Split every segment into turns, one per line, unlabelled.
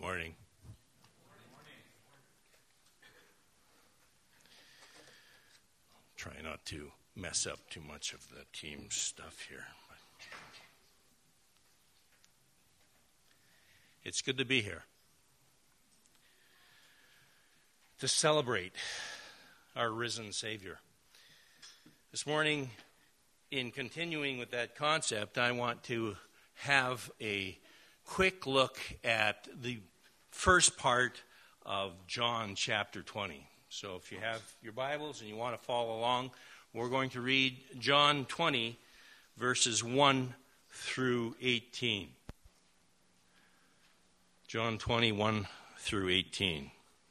Morning. Try not to mess up too much of the team stuff here. It's good to be here to celebrate our risen Savior. This morning, in continuing with that concept, I want to have a quick look at the first part of John chapter 20. So if you have your Bibles and you want to follow along, we're going to read John 20, verses 1 through 18. John 20, 1 through 18.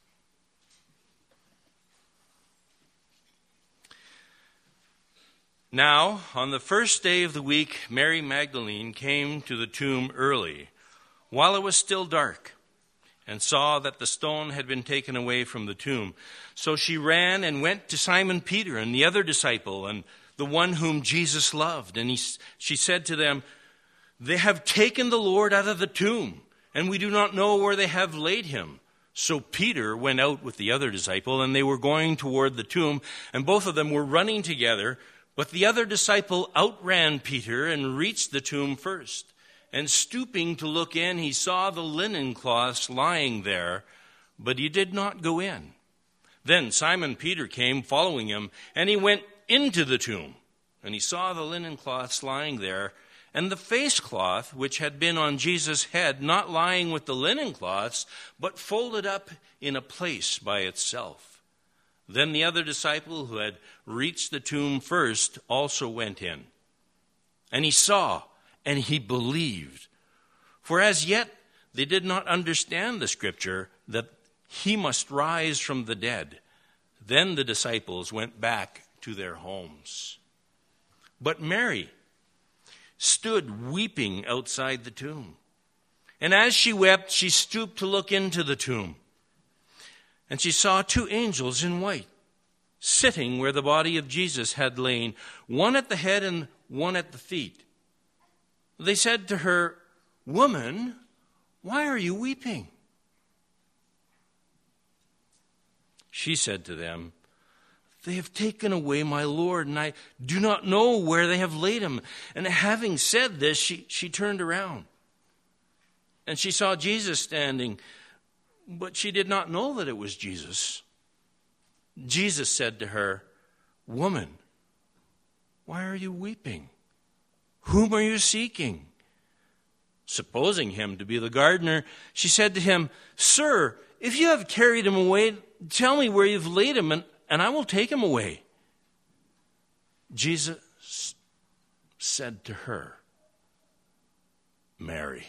Now, on the first day of the week, Mary Magdalene came to the tomb early, while it was still dark, and saw that the stone had been taken away from the tomb. So she ran and went to Simon Peter and the other disciple, and the one whom Jesus loved. And she said to them, "They have taken the Lord out of the tomb, and we do not know where they have laid him." So Peter went out with the other disciple, and they were going toward the tomb, and both of them were running together. But the other disciple outran Peter and reached the tomb first. And stooping to look in, he saw the linen cloths lying there, but he did not go in. Then Simon Peter came following him, and he went into the tomb. And he saw the linen cloths lying there, and the face cloth which had been on Jesus' head, not lying with the linen cloths, but folded up in a place by itself. Then the other disciple who had reached the tomb first also went in. And he saw, and he believed. For as yet they did not understand the scripture that he must rise from the dead. Then the disciples went back to their homes. But Mary stood weeping outside the tomb. And as she wept, she stooped to look into the tomb. And she saw two angels in white, sitting where the body of Jesus had lain, one at the head and one at the feet. They said to her, "Woman, why are you weeping?" She said to them, "They have taken away my Lord, and I do not know where they have laid him." And having said this, she turned around. And she saw Jesus standing, but she did not know that it was Jesus. Jesus said to her, "Woman, why are you weeping? Whom are you seeking?" Supposing him to be the gardener, she said to him, "Sir, if you have carried him away, tell me where you've laid him, and I will take him away." Jesus said to her, "Mary."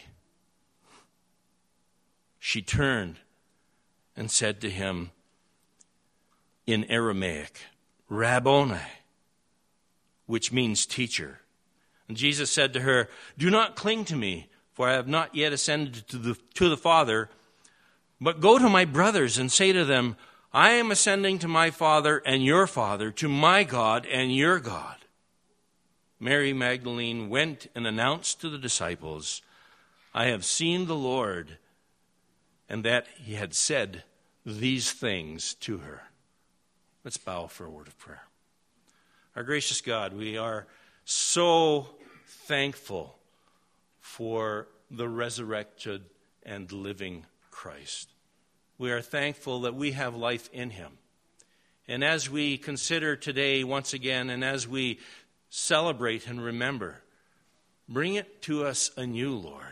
She turned and said to him in Aramaic, "Rabboni," which means teacher. And Jesus said to her, "Do not cling to me, for I have not yet ascended to the Father, but go to my brothers and say to them, I am ascending to my Father and your Father, to my God and your God." Mary Magdalene went and announced to the disciples, "I have seen the Lord," and that he had said these things to her. Let's bow for a word of prayer. Our gracious God, we are so thankful for the resurrected and living Christ. We are thankful that we have life in him. And as we consider today once again, and as we celebrate and remember, bring it to us anew, Lord,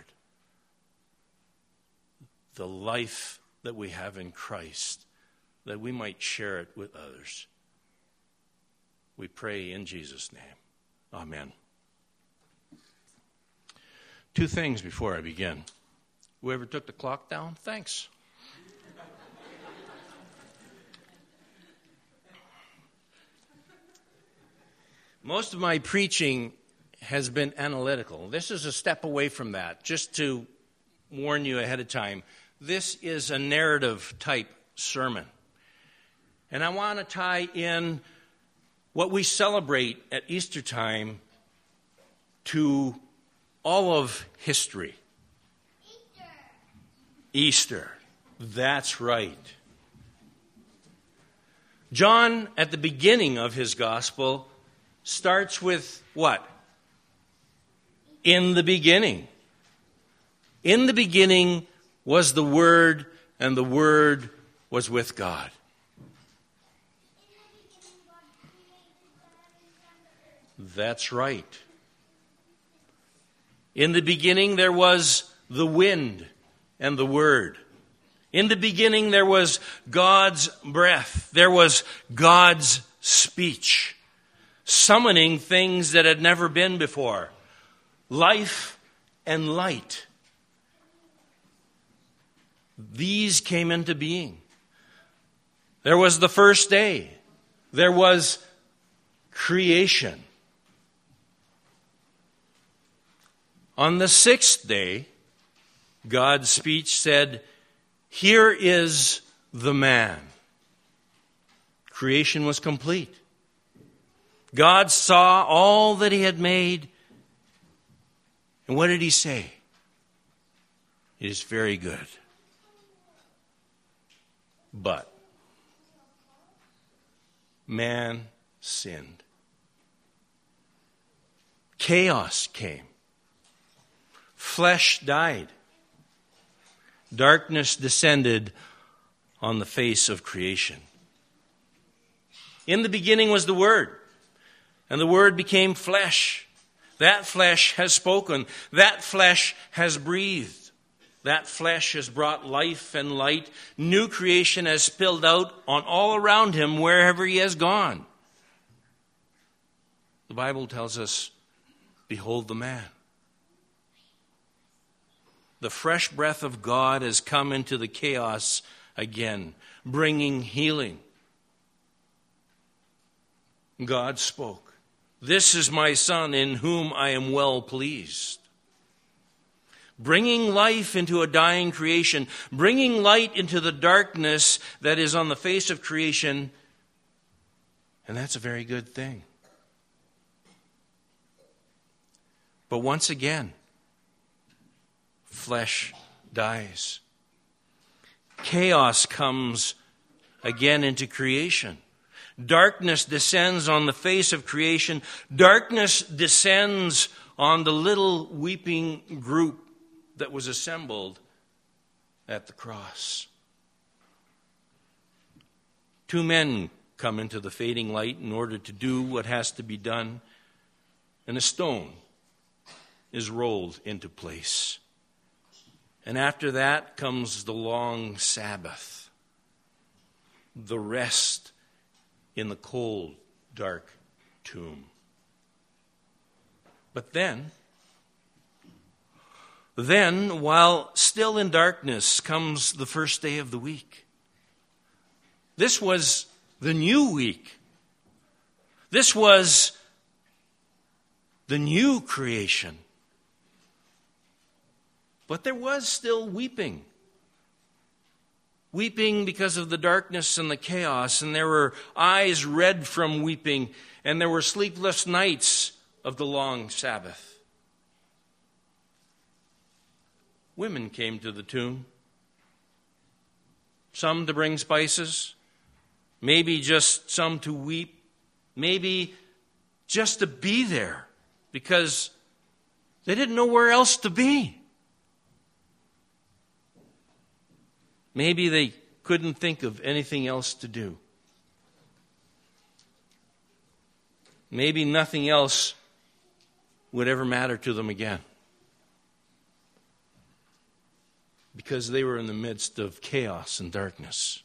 the life that we have in Christ, that we might share it with others. We pray in Jesus' name. Amen. Two things before I begin. Whoever took the clock down, thanks. Most of my preaching has been analytical. This is a step away from that, just to warn you ahead of time. This is a narrative type sermon. And I want to tie in what we celebrate at Easter time to all of history. Easter. That's right. John, at the beginning of his gospel, starts with what? In the beginning. In the beginning was the Word, and the Word was with God. That's right. In the beginning there was the wind and the Word. In the beginning there was God's breath. There was God's speech, summoning things that had never been before. Life and light. These came into being. There was the first day. There was creation. On the sixth day, God's speech said, "Here is the man." Creation was complete. God saw all that he had made. And what did he say? It is very good. But man sinned. Chaos came. Flesh died. Darkness descended on the face of creation. In the beginning was the Word, and the Word became flesh. That flesh has spoken. That flesh has breathed. That flesh has brought life and light. New creation has spilled out on all around him wherever he has gone. The Bible tells us, behold the man. The fresh breath of God has come into the chaos again, bringing healing. God spoke. This is my Son in whom I am well pleased. Bringing life into a dying creation, bringing light into the darkness that is on the face of creation, and that's a very good thing. But once again, flesh dies. Chaos comes again into creation. Darkness descends on the face of creation. Darkness descends on the little weeping group that was assembled at the cross. Two men come into the fading light in order to do what has to be done, and a stone is rolled into place. And after that comes the long Sabbath, the rest in the cold, dark tomb. But then, while still in darkness, comes the first day of the week. This was the new week. This was the new creation. But there was still weeping. Weeping because of the darkness and the chaos, and there were eyes red from weeping, and there were sleepless nights of the long Sabbath. Women came to the tomb, some to bring spices, maybe just some to weep, maybe just to be there because they didn't know where else to be. Maybe they couldn't think of anything else to do. Maybe nothing else would ever matter to them again, because they were in the midst of chaos and darkness.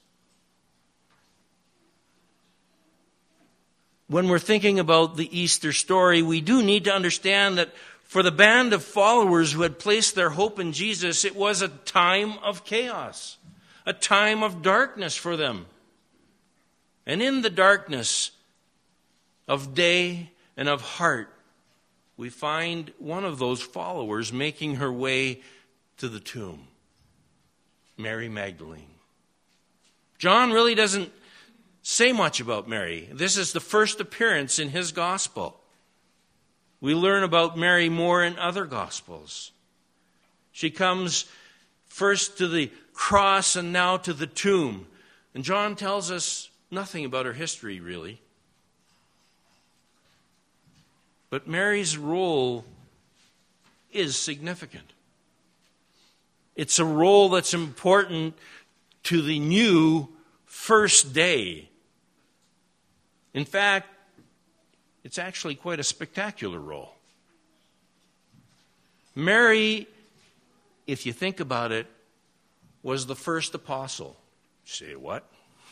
When we're thinking about the Easter story, we do need to understand that for the band of followers who had placed their hope in Jesus, it was a time of chaos, a time of darkness for them. And in the darkness of day and of heart, we find one of those followers making her way to the tomb. Mary Magdalene. John really doesn't say much about Mary. This is the first appearance in his gospel. We learn about Mary more in other gospels. She comes first to the cross and now to the tomb. And John tells us nothing about her history, really. But Mary's role is significant. It's a role that's important to the new first day. In fact, it's actually quite a spectacular role. Mary, if you think about it, was the first apostle. Say what?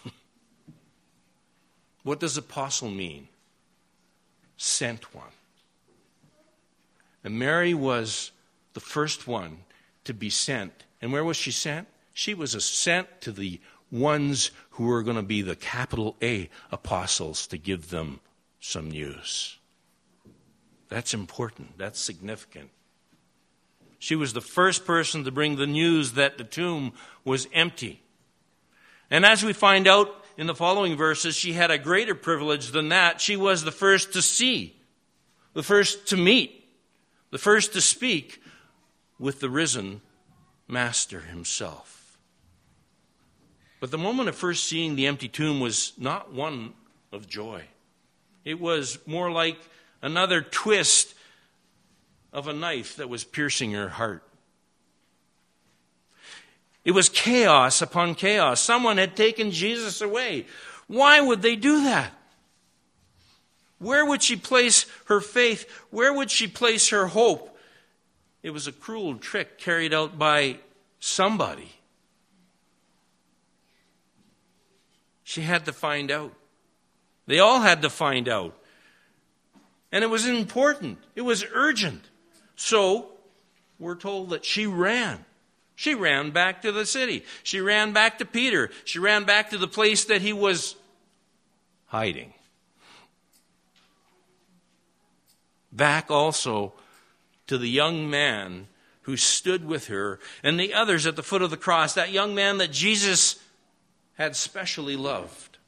What does apostle mean? Sent one. And Mary was the first one to be sent. And where was she sent? She was sent to the ones who were going to be the capital A apostles to give them some news. That's important. That's significant. She was the first person to bring the news that the tomb was empty. And as we find out in the following verses, she had a greater privilege than that. She was the first to see, the first to meet, the first to speak with the risen Master himself. But the moment of first seeing the empty tomb was not one of joy. It was more like another twist of a knife that was piercing her heart. It was chaos upon chaos. Someone had taken Jesus away. Why would they do that? Where would she place her faith? Where would she place her hope? It was a cruel trick carried out by somebody. She had to find out. They all had to find out. And it was important. It was urgent. So, we're told that she ran. She ran back to the city. She ran back to Peter. She ran back to the place that he was hiding. Back also to the young man who stood with her and the others at the foot of the cross, that young man that Jesus had specially loved.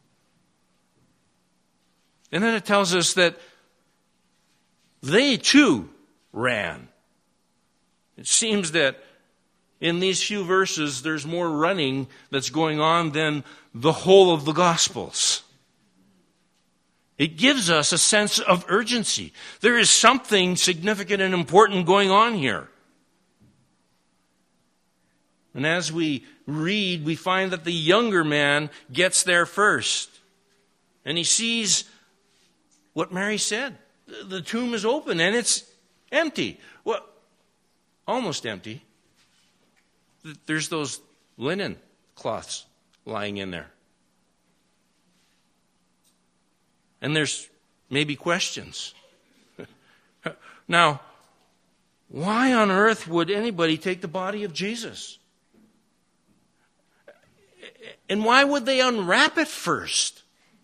And then it tells us that they too ran. It seems that in these few verses there's more running that's going on than the whole of the Gospels. It gives us a sense of urgency. There is something significant and important going on here. And as we read, we find that the younger man gets there first. And he sees what Mary said. The tomb is open and it's empty. Well, almost empty. There's those linen cloths lying in there. And there's maybe questions. Now, why on earth would anybody take the body of Jesus? And why would they unwrap it first?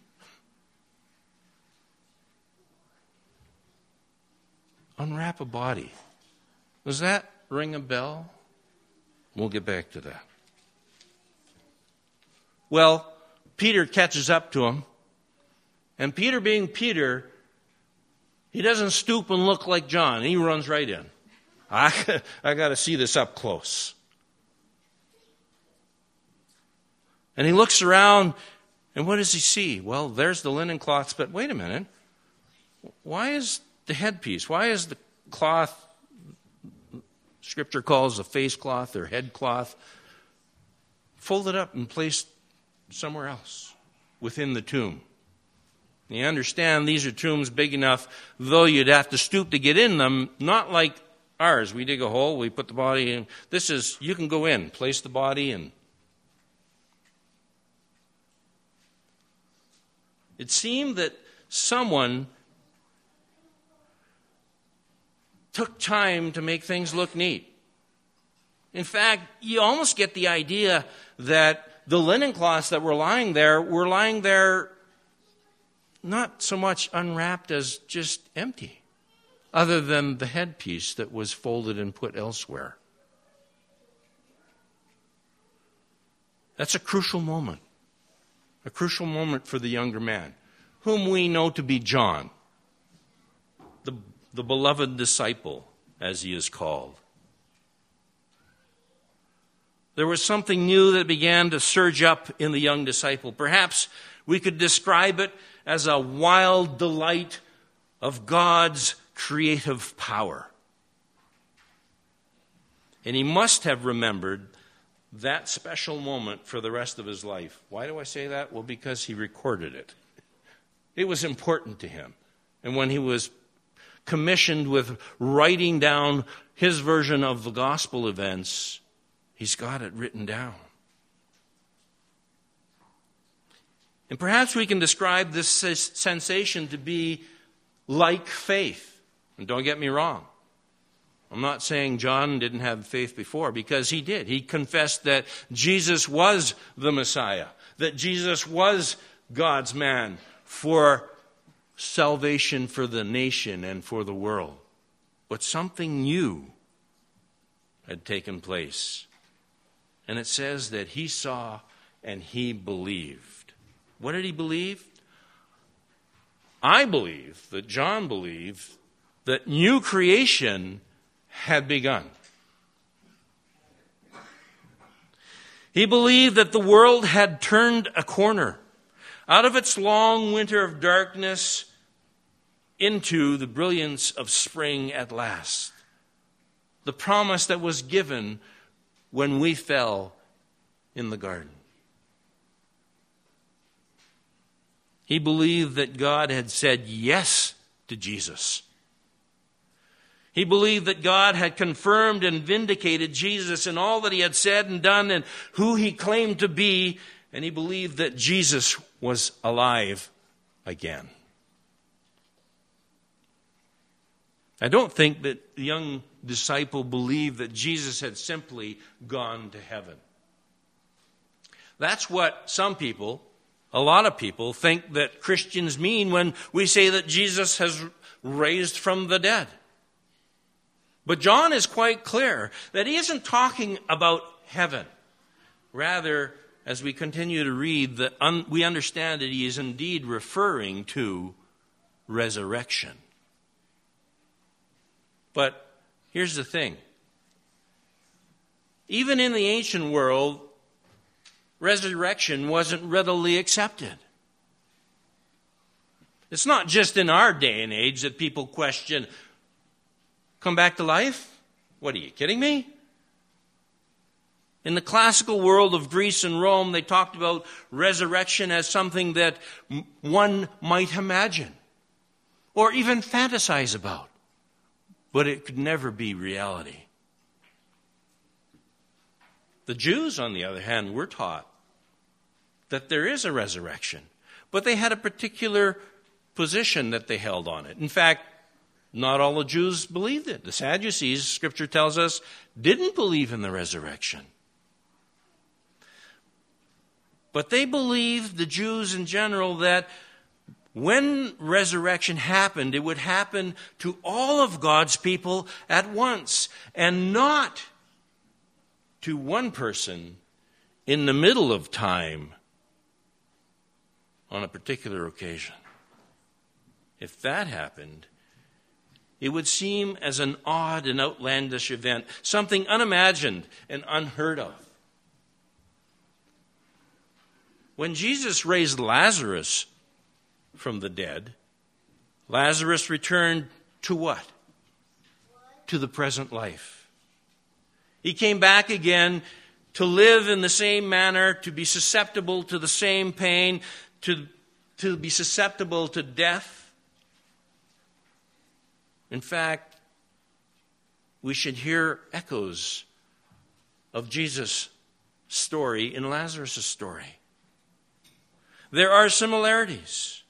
Unwrap a body. Does that ring a bell? We'll get back to that. Well, Peter catches up to him. And Peter being Peter, he doesn't stoop and look like John. He runs right in. I got to see this up close. And he looks around, and what does he see? Well, there's the linen cloths, but wait a minute. Why is the headpiece? Why is the cloth, Scripture calls the face cloth or head cloth, folded up and placed somewhere else within the tomb? You understand these are tombs big enough, though you'd have to stoop to get in them, not like ours. We dig a hole, we put the body in. This is, you can go in, place the body in. It seemed that someone took time to make things look neat. In fact, you almost get the idea that the linen cloths that were lying there not so much unwrapped as just empty, other than the headpiece that was folded and put elsewhere. That's a crucial moment for the younger man, whom we know to be John, the beloved disciple, as he is called. There was something new that began to surge up in the young disciple. Perhaps we could describe it as a wild delight of God's creative power. And he must have remembered that special moment for the rest of his life. Why do I say that? Well, because he recorded it. It was important to him. And when he was commissioned with writing down his version of the gospel events, he's got it written down. And perhaps we can describe this sensation to be like faith. And don't get me wrong. I'm not saying John didn't have faith before, because he did. He confessed that Jesus was the Messiah, that Jesus was God's man for salvation for the nation and for the world. But something new had taken place. And it says that he saw and he believed. What did he believe? I believe that John believed that new creation had begun. He believed that the world had turned a corner out of its long winter of darkness into the brilliance of spring at last. The promise that was given when we fell in the garden. He believed that God had said yes to Jesus. He believed that God had confirmed and vindicated Jesus in all that he had said and done and who he claimed to be. And he believed that Jesus was alive again. I don't think that the young disciple believed that Jesus had simply gone to heaven. That's what some people, a lot of people, think that Christians mean when we say that Jesus has raised from the dead. But John is quite clear that he isn't talking about heaven. Rather, as we continue to read, we understand that he is indeed referring to resurrection. But here's the thing. Even in the ancient world, resurrection wasn't readily accepted. It's not just in our day and age that people question, come back to life? What, are you kidding me? In the classical world of Greece and Rome, they talked about resurrection as something that one might imagine or even fantasize about. But it could never be reality. The Jews, on the other hand, were taught that there is a resurrection, but they had a particular position that they held on it. In fact, not all the Jews believed it. The Sadducees, Scripture tells us, didn't believe in the resurrection. But they believed, the Jews in general, that when resurrection happened, it would happen to all of God's people at once, and not to one person in the middle of time on a particular occasion. If that happened, it would seem as an odd and outlandish event, something unimagined and unheard of. When Jesus raised Lazarus from the dead, Lazarus returned to what? To the present life. He came back again to live in the same manner, to be susceptible to the same pain, to be susceptible to death. In fact, we should hear echoes of Jesus' story in Lazarus' story. There are similarities.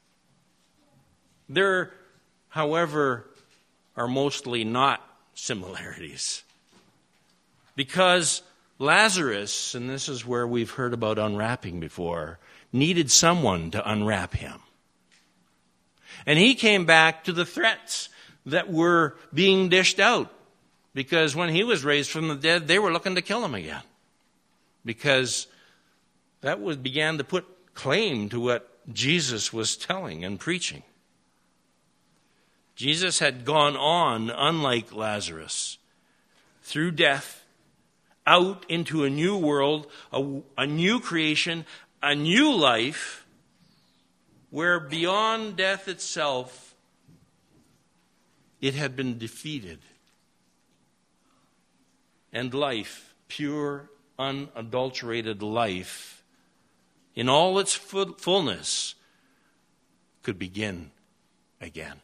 There, however, are mostly not similarities. Because Lazarus, and this is where we've heard about unwrapping before, needed someone to unwrap him. And he came back to the threats that were being dished out. Because when he was raised from the dead, they were looking to kill him again. Because that began to put claim to what Jesus was telling and preaching. Jesus had gone on, unlike Lazarus, through death, out into a new world, a new creation, a new life, where beyond death itself, it had been defeated. And life, pure, unadulterated life, in all its fullness, could begin again.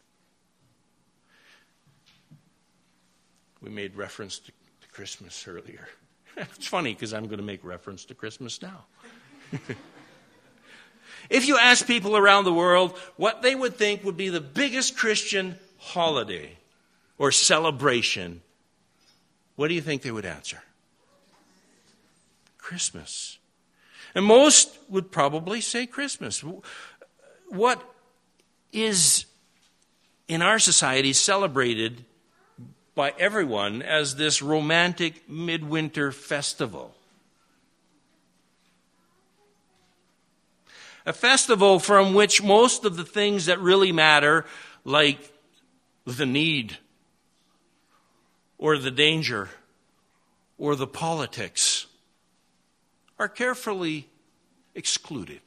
We made reference to Christmas earlier. It's funny because I'm going to make reference to Christmas now. If you ask people around the world what they would think would be the biggest Christian holiday or celebration, what do you think they would answer? Christmas. And most would probably say Christmas. What is in our society celebrated by everyone as this romantic midwinter festival? A festival from which most of the things that really matter, like the need, or the danger, or the politics, are carefully excluded.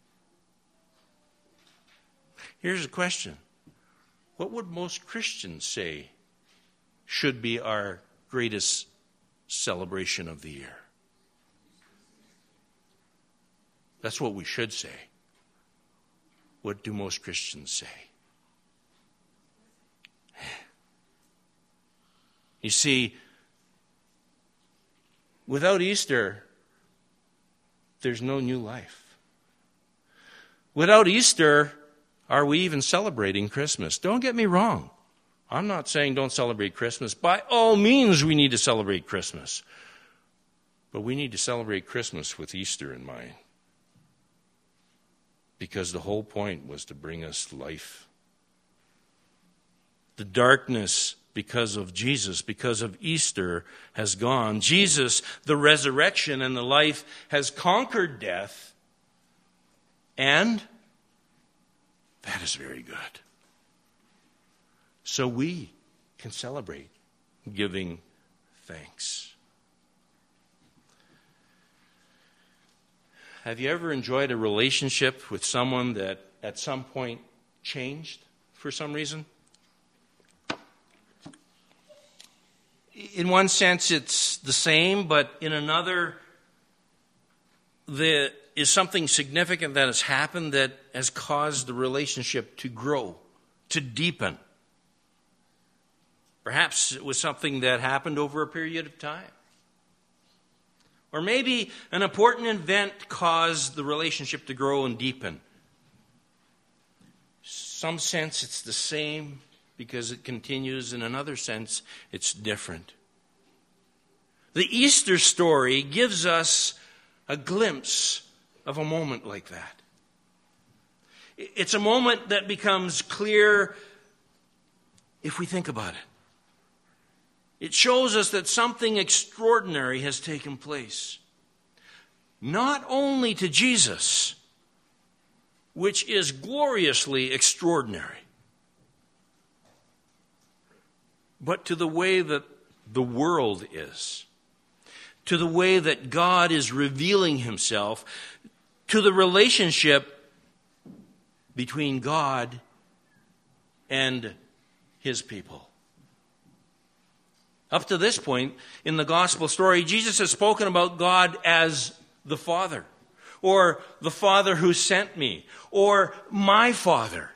Here's a question. What would most Christians say should be our greatest celebration of the year? That's what we should say. What do most Christians say? You see, without Easter, there's no new life. Without Easter, are we even celebrating Christmas? Don't get me wrong. I'm not saying don't celebrate Christmas. By all means, we need to celebrate Christmas. But we need to celebrate Christmas with Easter in mind. Because the whole point was to bring us life. The darkness, because of Jesus, because of Easter, has gone. Jesus, the resurrection and the life, has conquered death. And that is very good. So we can celebrate giving thanks. Have you ever enjoyed a relationship with someone that at some point changed for some reason? In one sense, it's the same, but in another, there is something significant that has happened that has caused the relationship to grow, to deepen. Perhaps it was something that happened over a period of time. Or maybe an important event caused the relationship to grow and deepen. Some sense it's the same because it continues. In another sense, it's different. The Easter story gives us a glimpse of a moment like that. It's a moment that becomes clear if we think about it. It shows us that something extraordinary has taken place. Not only to Jesus, which is gloriously extraordinary, but to the way that the world is, to the way that God is revealing himself, to the relationship between God and his people. Up to this point in the gospel story, Jesus has spoken about God as the Father, or the Father who sent me, or my Father.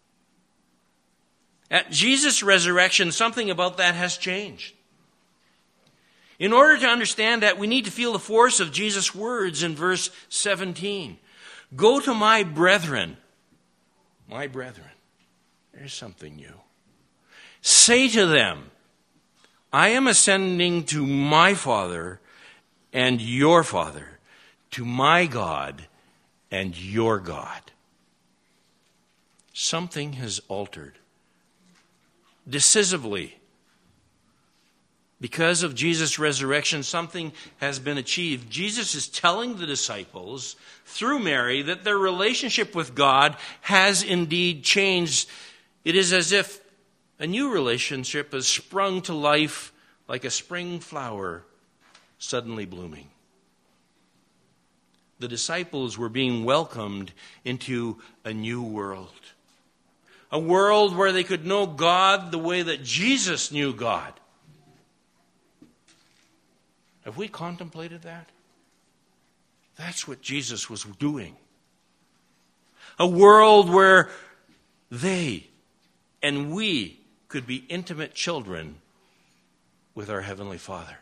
At Jesus' resurrection, something about that has changed. In order to understand that, we need to feel the force of Jesus' words in verse 17. Go to my brethren. My brethren. There's something new. Say to them, I am ascending to my Father and your Father, to my God and your God. Something has altered decisively. Because of Jesus' resurrection, something has been achieved. Jesus is telling the disciples through Mary that their relationship with God has indeed changed. It is as if a new relationship has sprung to life like a spring flower suddenly blooming. The disciples were being welcomed into a new world. A world where they could know God the way that Jesus knew God. Have we contemplated that? That's what Jesus was doing. A world where they and we could be intimate children with our Heavenly Father.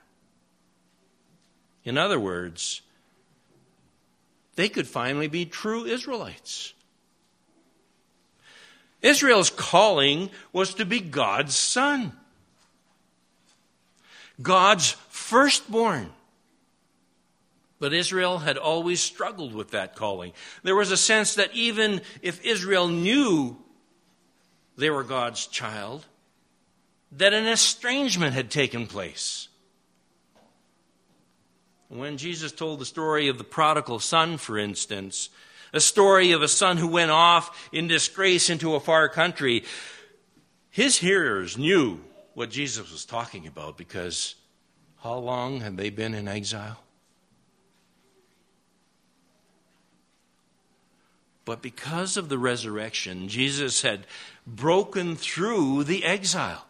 In other words, they could finally be true Israelites. Israel's calling was to be God's son, God's firstborn. But Israel had always struggled with that calling. There was a sense that even if Israel knew they were God's child, that an estrangement had taken place. When Jesus told the story of the prodigal son, for instance, a story of a son who went off in disgrace into a far country, his hearers knew what Jesus was talking about, because how long had they been in exile? But because of the resurrection, Jesus had broken through the exile.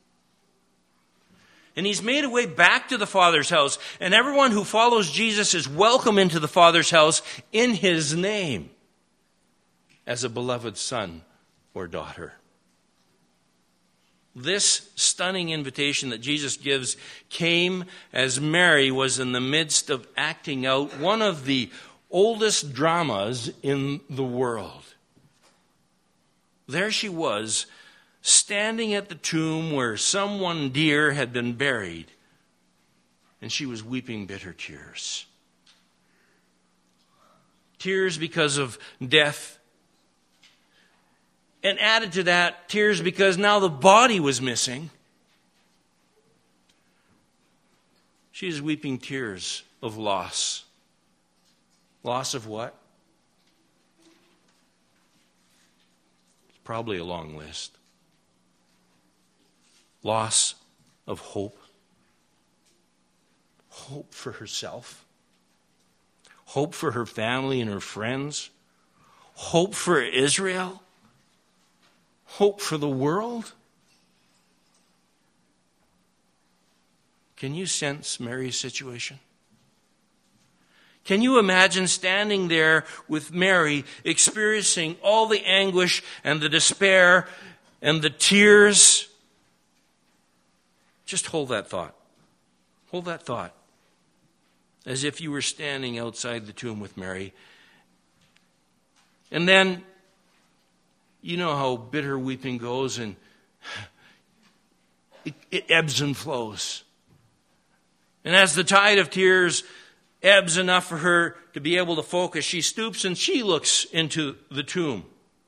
And he's made a way back to the Father's house. And everyone who follows Jesus is welcome into the Father's house in his name as a beloved son or daughter. This stunning invitation that Jesus gives came as Mary was in the midst of acting out one of the oldest dramas in the world. There she was, standing at the tomb where someone dear had been buried, and she was weeping bitter tears. Tears because of death, and added to that, tears because now the body was missing. She is weeping tears of loss. Loss of what? It's probably a long list. Loss of hope. Hope for herself. Hope for her family and her friends. Hope for Israel. Hope for the world. Can you sense Mary's situation? Can you imagine standing there with Mary, experiencing all the anguish and the despair and the tears? Just hold that thought. Hold that thought. As if you were standing outside the tomb with Mary. And then, you know how bitter weeping goes, and it ebbs and flows. And as the tide of tears ebbs enough for her to be able to focus, she stoops and she looks into the tomb.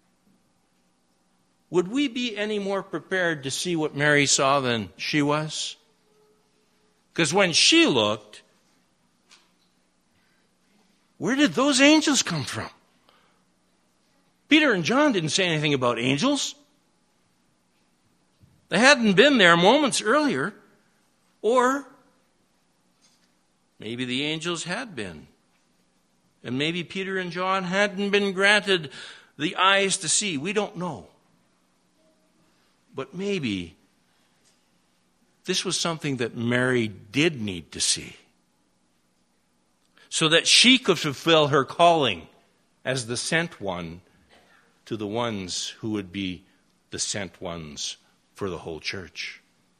Would we be any more prepared to see what Mary saw than she was? Because when she looked, where did those angels come from? Peter and John didn't say anything about angels. They hadn't been there moments earlier. Or maybe the angels had been. And maybe Peter and John hadn't been granted the eyes to see. We don't know. But maybe this was something that Mary did need to see, so that she could fulfill her calling as the sent one to the ones who would be the sent ones for the whole church.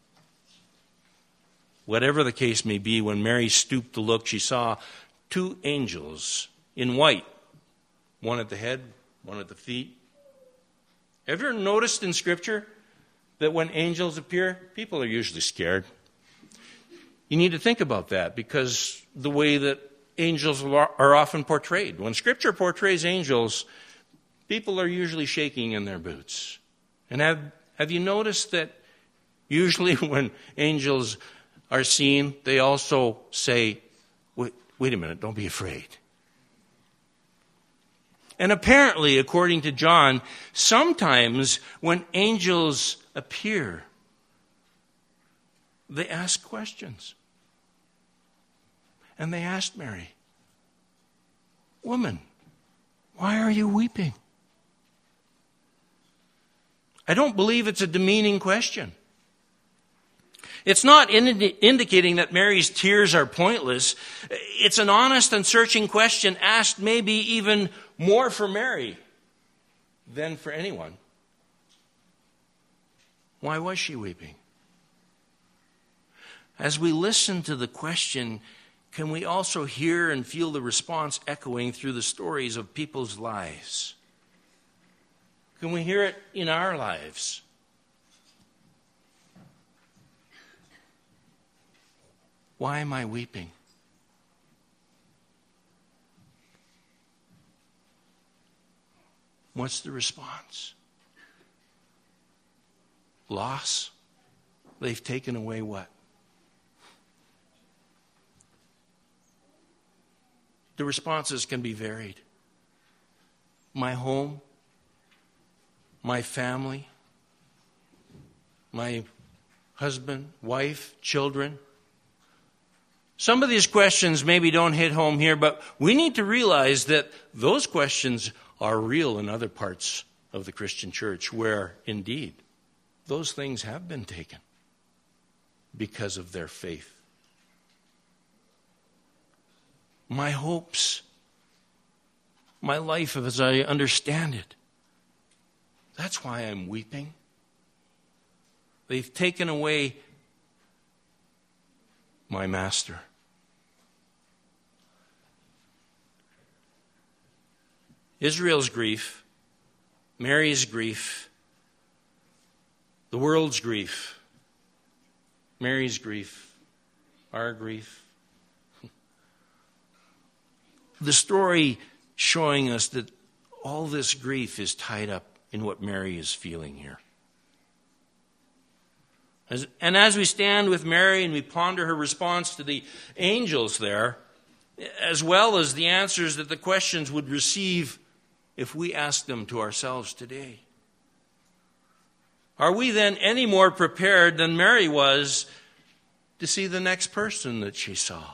Whatever the case may be, when Mary stooped to look, she saw two angels in white, one at the head, one at the feet. Have you ever noticed in Scripture that when angels appear, people are usually scared? You need to think about that, because the way that angels are often portrayed. When Scripture portrays angels, people are usually shaking in their boots. And have you noticed that usually when angels are seen, they also say, wait a minute, don't be afraid. And apparently, according to John, sometimes when angels appear, they ask questions. And they asked Mary, "Woman, why are you weeping?" I don't believe it's a demeaning question. It's not indicating that Mary's tears are pointless. It's an honest and searching question asked maybe even more for Mary than for anyone. Why was she weeping? As we listen to the question, can we also hear and feel the response echoing through the stories of people's lives? Can we hear it in our lives? Why am I weeping? What's the response? Loss? They've taken away what? The responses can be varied. My home, my family, my husband, wife, children. Some of these questions maybe don't hit home here, but we need to realize that those questions are real in other parts of the Christian church where, indeed, those things have been taken because of their faith. My hopes, my life as I understand it, that's why I'm weeping. They've taken away my master. Israel's grief, Mary's grief, the world's grief, Mary's grief, our grief. The story showing us that all this grief is tied up in what Mary is feeling here. As we stand with Mary and we ponder her response to the angels there, as well as the answers that the questions would receive if we ask them to ourselves today, are we then any more prepared than Mary was to see the next person that she saw?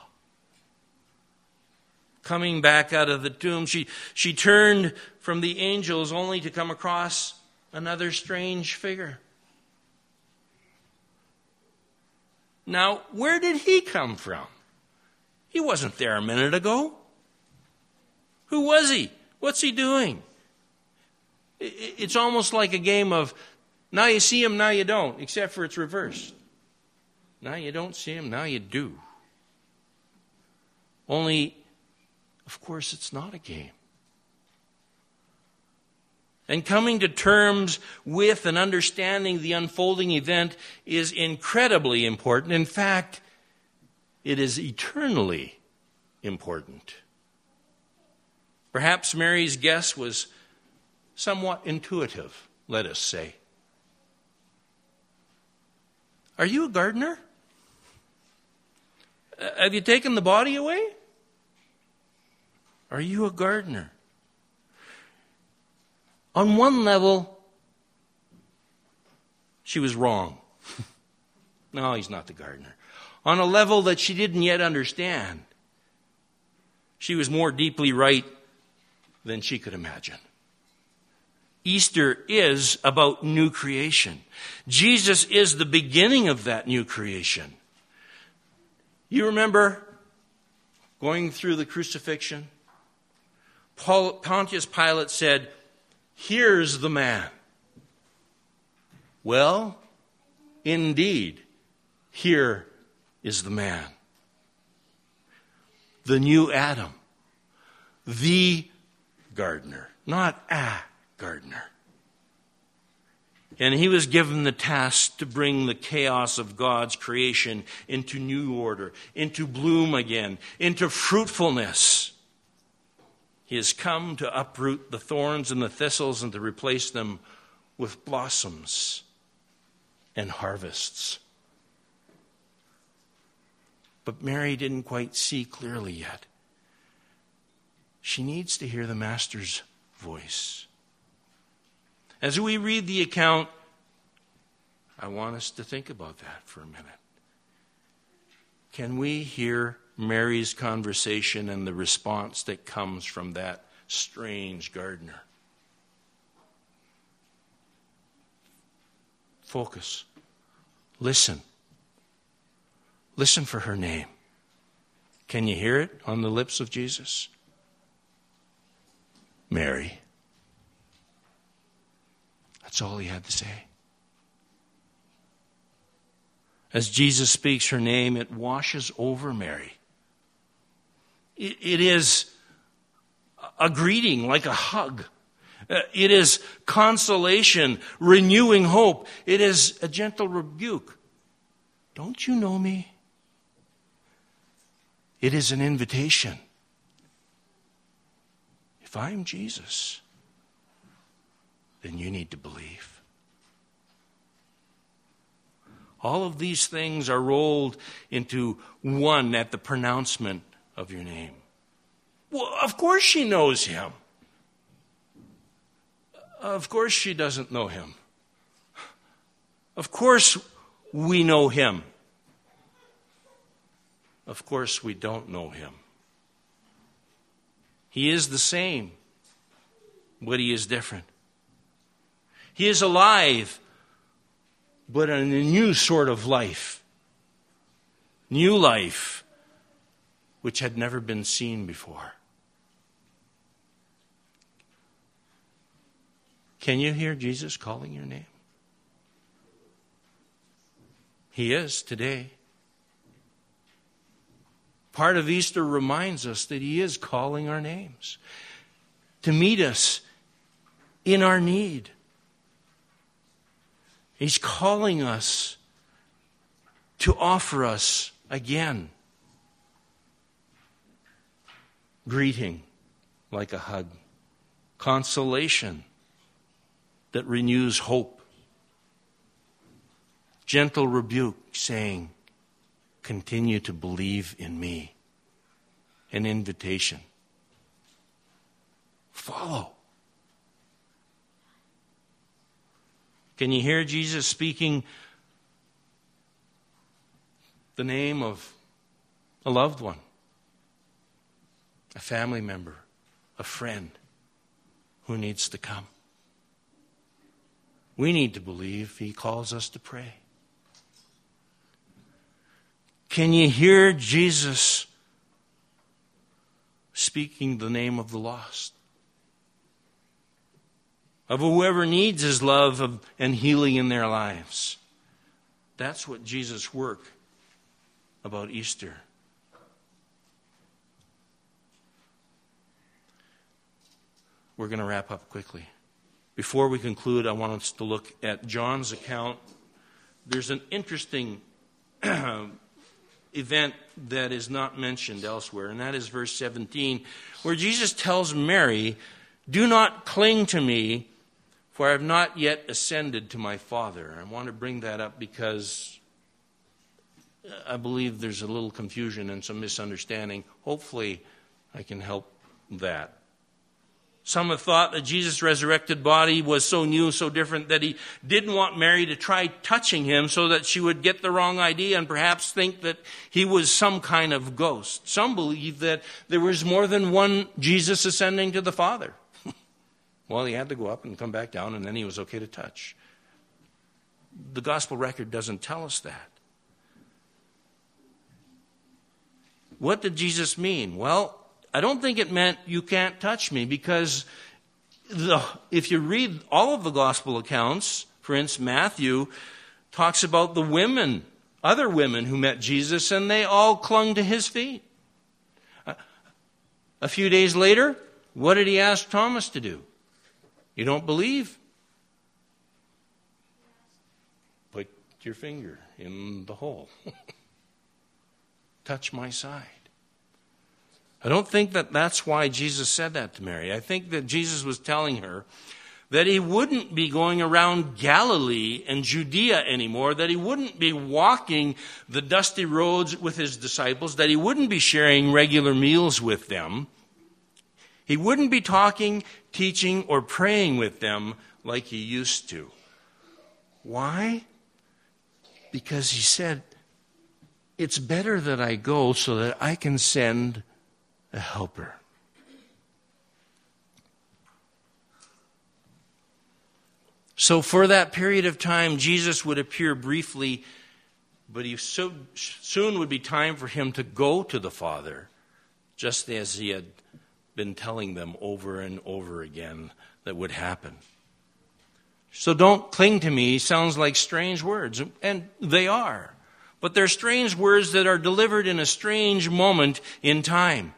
Coming back out of the tomb, she turned from the angels only to come across another strange figure. Now, where did he come from? He wasn't there a minute ago. Who was he? What's he doing? It's almost like a game of now you see him, now you don't, except for it's reversed. Now you don't see him, now you do. Only, of course, it's not a game. And coming to terms with and understanding the unfolding event is incredibly important. In fact, it is eternally important. Perhaps Mary's guess was somewhat intuitive, let us say. Are you a gardener? Have you taken the body away? Are you a gardener? On one level, she was wrong. No, he's not the gardener. On a level that she didn't yet understand, she was more deeply right than she could imagine. Easter is about new creation. Jesus is the beginning of that new creation. You remember going through the crucifixion? Pontius Pilate said, "Here's the man." Well, indeed, here is the man. The new Adam. The gardener, not a gardener. And he was given the task to bring the chaos of God's creation into new order, into bloom again, into fruitfulness. He has come to uproot the thorns and the thistles and to replace them with blossoms and harvests. But Mary didn't quite see clearly yet. She needs to hear the Master's voice. As we read the account, I want us to think about that for a minute. Can we hear Mary's conversation and the response that comes from that strange gardener. Focus. Listen. Listen for her name. Can you hear it on the lips of Jesus? Mary. That's all he had to say. As Jesus speaks her name, it washes over Mary. It is a greeting, like a hug. It is consolation, renewing hope. It is a gentle rebuke. Don't you know me? It is an invitation. If I'm Jesus, then you need to believe. All of these things are rolled into one at the pronouncement of your name. Well, of course she knows him. Of course she doesn't know him. Of course we know him. Of course we don't know him. He is the same, but he is different. He is alive, but in a new sort of life. New life, which had never been seen before. Can you hear Jesus calling your name? He is today. Part of Easter reminds us that he is calling our names to meet us in our need. He's calling us to offer us again greeting like a hug, consolation that renews hope, gentle rebuke saying, continue to believe in me, an invitation. Follow. Can you hear Jesus speaking the name of a loved one, a family member, a friend who needs to come? We need to believe he calls us to pray. Can you hear Jesus speaking the name of the lost? Of whoever needs his love and healing in their lives. That's what Jesus' work about Easter. We're going to wrap up quickly. Before we conclude, I want us to look at John's account. There's an interesting event that is not mentioned elsewhere, and that is verse 17, where Jesus tells Mary, "Do not cling to me, for I have not yet ascended to my Father." I want to bring that up because I believe there's a little confusion and some misunderstanding. Hopefully, I can help that. Some have thought that Jesus' resurrected body was so new, so different, that he didn't want Mary to try touching him so that she would get the wrong idea and perhaps think that he was some kind of ghost. Some believe that there was more than one Jesus ascending to the Father. Well, he had to go up and come back down, and then he was okay to touch. The gospel record doesn't tell us that. What did Jesus mean? Well, I don't think it meant you can't touch me, because if you read all of the gospel accounts, for instance, Matthew talks about the women, other women who met Jesus, and they all clung to his feet. A few days later, what did he ask Thomas to do? You don't believe? Put your finger in the hole. Touch my side. I don't think that that's why Jesus said that to Mary. I think that Jesus was telling her that he wouldn't be going around Galilee and Judea anymore, that he wouldn't be walking the dusty roads with his disciples, that he wouldn't be sharing regular meals with them. He wouldn't be talking, teaching, or praying with them like he used to. Why? Because he said, it's better that I go so that I can send a helper. So for that period of time, Jesus would appear briefly, but so soon would be time for him to go to the Father, just as he had been telling them over and over again that would happen. So don't cling to me sounds like strange words, and they are. But they're strange words that are delivered in a strange moment in time.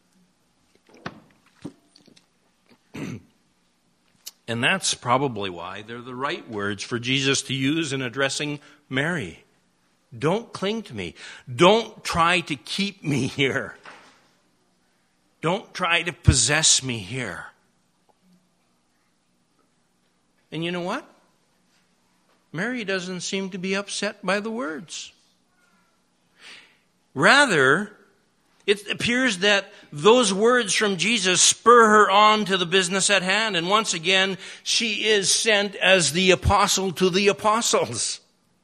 And that's probably why they're the right words for Jesus to use in addressing Mary. Don't cling to me. Don't try to keep me here. Don't try to possess me here. And you know what? Mary doesn't seem to be upset by the words. Rather, it appears that those words from Jesus spur her on to the business at hand. And once again, she is sent as the apostle to the apostles.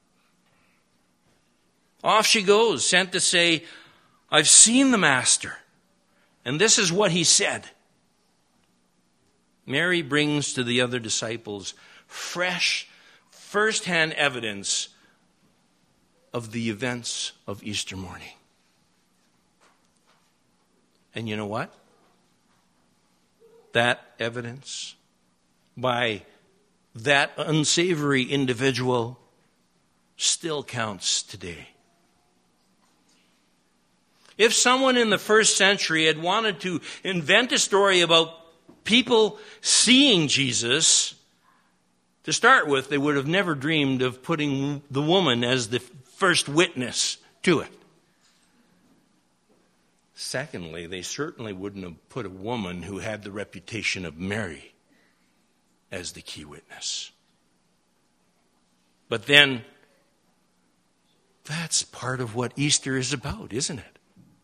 Off she goes, sent to say, I've seen the Master, and this is what he said. Mary brings to the other disciples fresh, first-hand evidence of the events of Easter morning. And you know what? That evidence by that unsavory individual still counts today. If someone in the first century had wanted to invent a story about people seeing Jesus, to start with, they would have never dreamed of putting the woman as the first witness to it. Secondly, they certainly wouldn't have put a woman who had the reputation of Mary as the key witness. But then, that's part of what Easter is about, isn't it?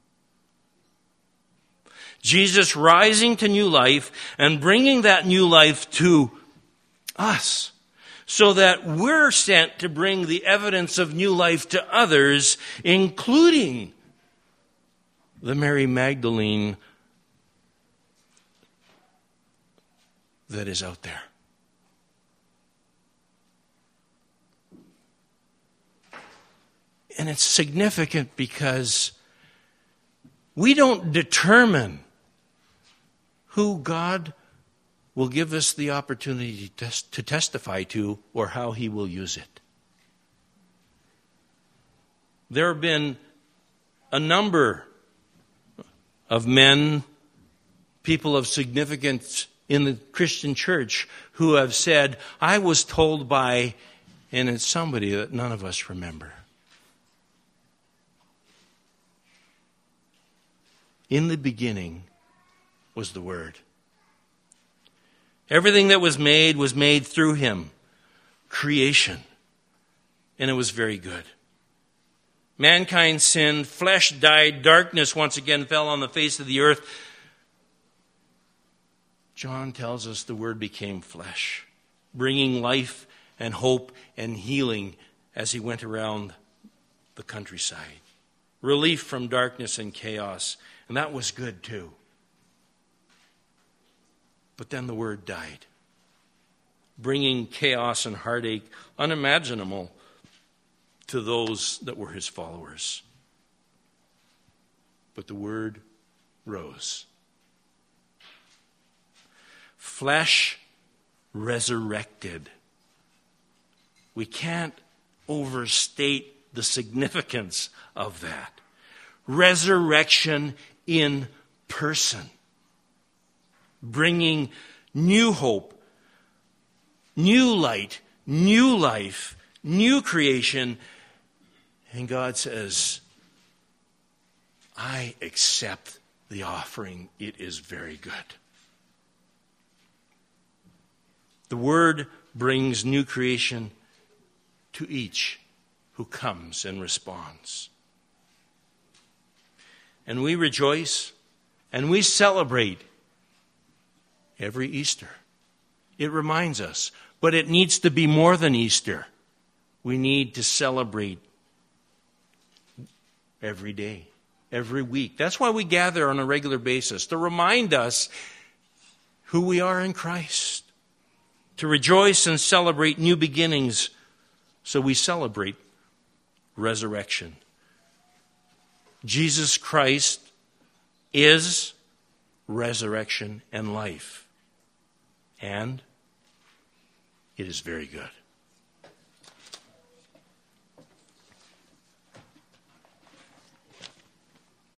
Jesus rising to new life and bringing that new life to us, so that we're sent to bring the evidence of new life to others, including the Mary Magdalene that is out there. And it's significant because we don't determine who God will give us the opportunity to testify to or how he will use it. There have been a number of men, people of significance in the Christian church, who have said, I was told by, and it's somebody that none of us remember. In the beginning was the Word. Everything that was made through him. Creation. And it was very good. Mankind sinned, flesh died, darkness once again fell on the face of the earth. John tells us the Word became flesh, bringing life and hope and healing as he went around the countryside. Relief from darkness and chaos. And that was good too. But then the Word died, bringing chaos and heartache unimaginable to those that were his followers. But the Word rose. Flesh resurrected. We can't overstate the significance of that. Resurrection in person. Bringing new hope, new light, new life, new creation. And God says, I accept the offering. It is very good. The Word brings new creation to each who comes and responds. And we rejoice and we celebrate every Easter. It reminds us, but it needs to be more than Easter. We need to celebrate every day, every week. That's why we gather on a regular basis, to remind us who we are in Christ, to rejoice and celebrate new beginnings. So we celebrate resurrection. Jesus Christ is resurrection and life. And it is very good.